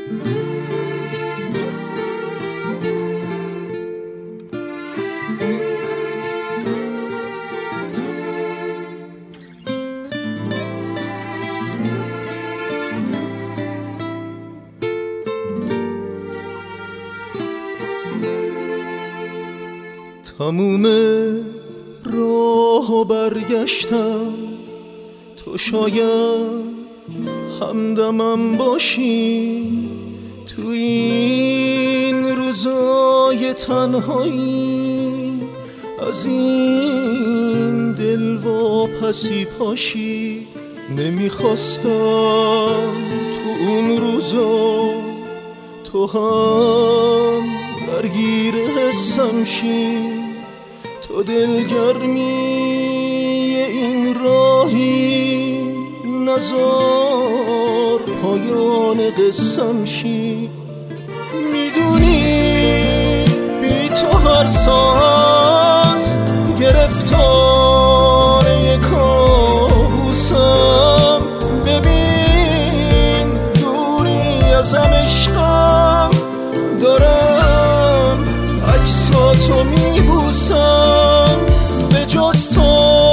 تموم راه برگشتم، تو شاید همدمم باشی تو این روزای تنهایی، از این دل واپسی پاشی. نمیخواستم تو اون روزا تو هم درگیر حسم شی، تو دلگرمی این راهی نزار پایان قصم شی. میدونی بی تو هر ساعت گرفتار یک کابوسم، ببین دوری ازم عشقم، دارم عکساتو میبوسم، به جز تو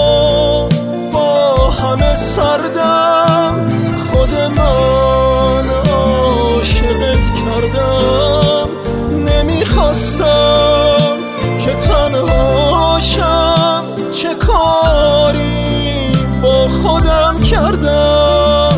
با همه سردم، خود من عاشقت کردم. نمیخواستم که تنهاشم، چه کاری با خودم کردم.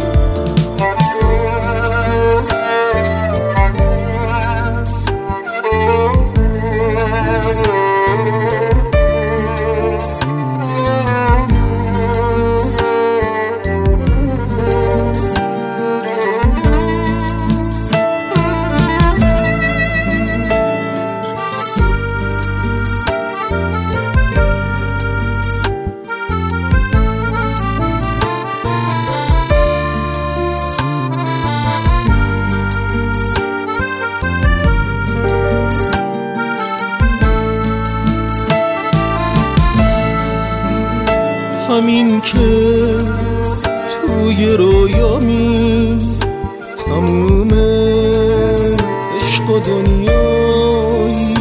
همین که توی رویامی تموم عشق و دنیایی،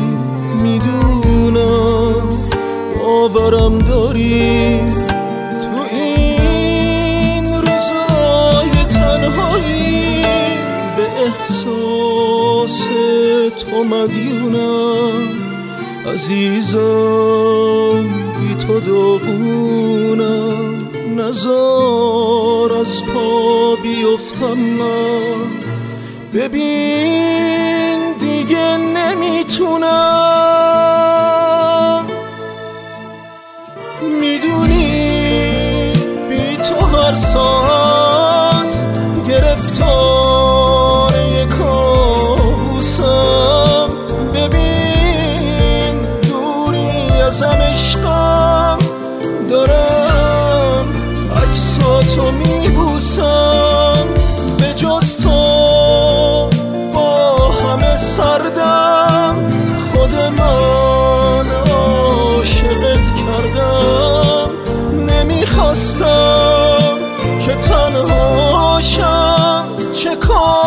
میدونم باورم داری تو این روزای تنهایی، به احساس تو مدیونم عزیزم، بی تو داغونم، نزار از پا بیفتم من، ببین دیگه نمیتونم. میدونی بی تو هر ساعت گرفتار یک کابوسم، ببین دوری ازم عشقم، دارم عکساتو میبوسم، به جز تو با همه سردم، خود من عاشقت کردم. نمیخواستم که تنهاشم، چه کار